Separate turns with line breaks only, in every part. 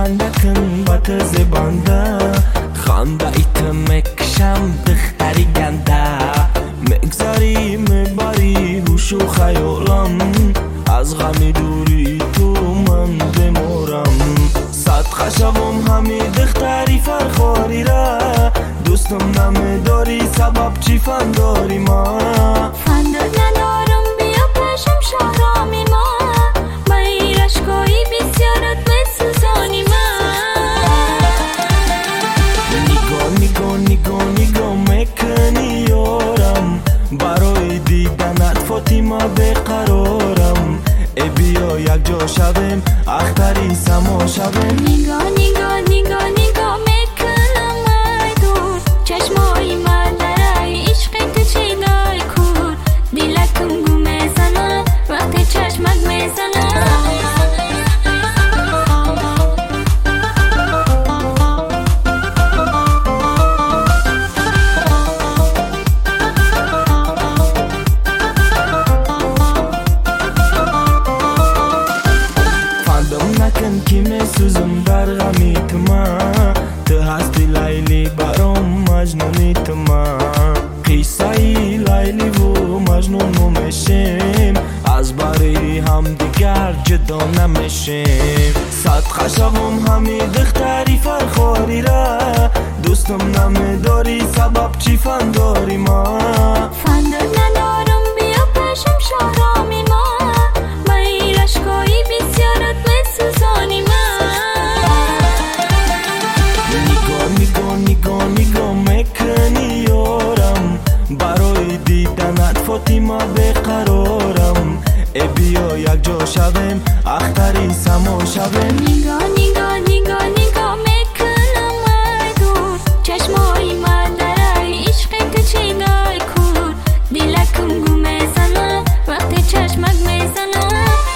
نکن با تز بانده خانده ایت مکشم دختری گنده مگذاری مباری هوش و خیالم از غمی دوری تو من بمورم صدقه شوم همی دختری فرخاری را دوستم نمیداری سبب چی فنداری ما
فندر ندارم بیا پشم شهرامی ما با این رشکایی بسیارت بسوزانی ما
نگاه میکنی یارم برای دیدنت فاطمه بقرارم ای بیا یک جا شویم اختری سما شویم
نگاه میکنم ای دور چشمای من درای عشق تو چی دای کور دلکم گو میزنم وقتی چشمک میزنم
کی میسوزم در غمیت من تو هستی لیلی برام مجنونیت من قصه لیلی و مجنون نمیشیم از باری هم دیگر جدا نمیشیم صدقه شوم همی دختری فرخاری را دوستم نمیداری سبب چی فنداری ما
فندر ندارم بیا پشم شهرامی ما با این رشکایی بسیارت بسوزانی ما
نگاه میکنی یارم برای دیدنت فاطمه بقرارم ای بیا یک جا شویم اختری سما شویم
نگاه میکنم ای دور چشمای من درای عشق تو چی دای کور دلکم گو میزنم وقتی چشمک میزنم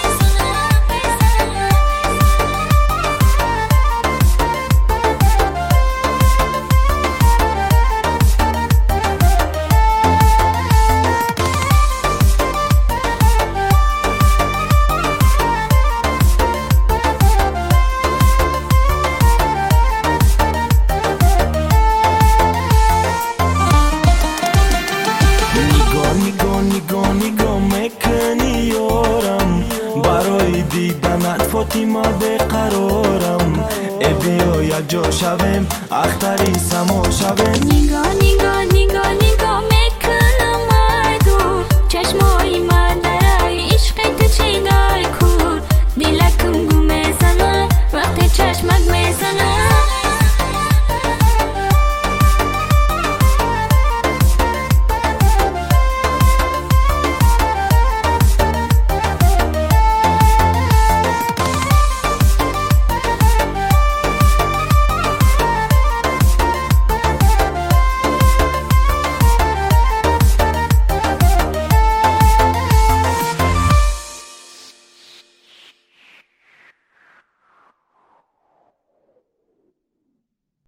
نگاه میکنی یارم برای دیدنت فاطمه بقرارم ای بیا یک جا شویم اختری سما شویم
نگاه میکنم ای دور چشمای